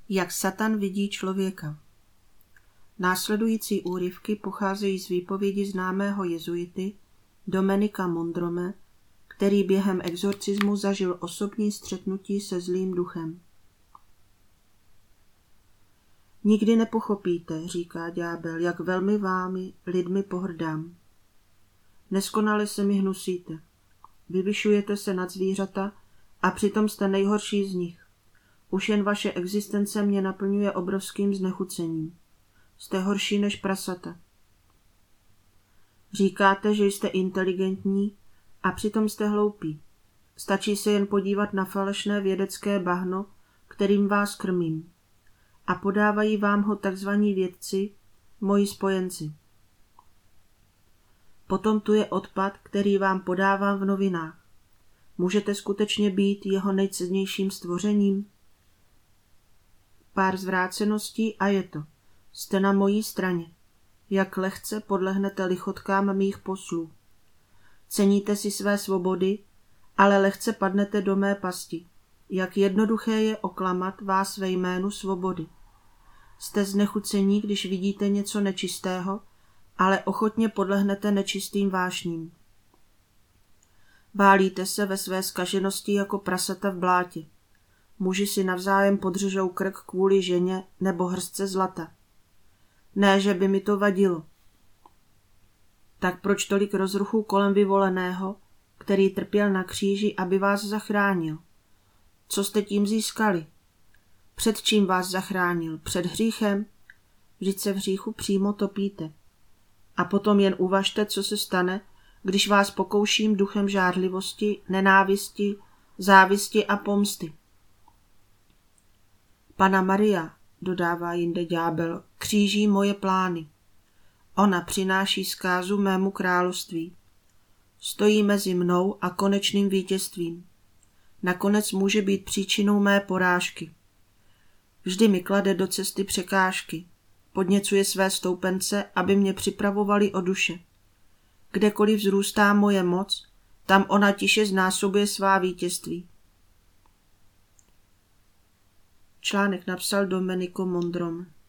Jak Satan vidí člověka. Následující úryvky pocházejí z výpovědi známého jezuity Domenica Mondrome, který během exorcismu zažil osobní střetnutí se zlým duchem. Nikdy nepochopíte, říká ďábel, jak velmi vámi lidmi pohrdám. Neskonale se mi hnusíte. Vyvyšujete se nad zvířata a přitom jste nejhorší z nich. Už jen vaše existence mě naplňuje obrovským znechucením. Jste horší než prasata. Říkáte, že jste inteligentní a přitom jste hloupí. Stačí se jen podívat na falešné vědecké bahno, kterým vás krmím. A podávají vám ho takzvaní vědci, moji spojenci. Potom tu je odpad, který vám podávám v novinách. Můžete skutečně být jeho nejcennějším stvořením? Pár zvráceností a je to. Jste na mojí straně. Jak lehce podlehnete lichotkám mých poslů. Ceníte si své svobody, ale lehce padnete do mé pasti. Jak jednoduché je oklamat vás ve jménu svobody. Jste znechucení, když vidíte něco nečistého, ale ochotně podlehnete nečistým vášním. Válíte se ve své zkaženosti jako prasata v blátě. Muži si navzájem podřežou krk kvůli ženě nebo hrstce zlata. Ne, že by mi to vadilo. Tak proč tolik rozruchu kolem vyvoleného, který trpěl na kříži, aby vás zachránil? Co jste tím získali? Před čím vás zachránil? Před hříchem? Vždyť se v hříchu přímo topíte. A potom jen uvažte, co se stane, když vás pokouším duchem žárlivosti, nenávisti, závisti a pomsty. Panna Maria, dodává jinde ďábel, kříží moje plány. Ona přináší zkázu mému království. Stojí mezi mnou a konečným vítězstvím. Nakonec může být příčinou mé porážky. Vždy mi klade do cesty překážky. Podněcuje své stoupence, aby mě připravovali o duše. Kdekoliv vzrůstá moje moc, tam ona tiše znásobuje svá vítězství. Článek napsal Domenico Mondrome.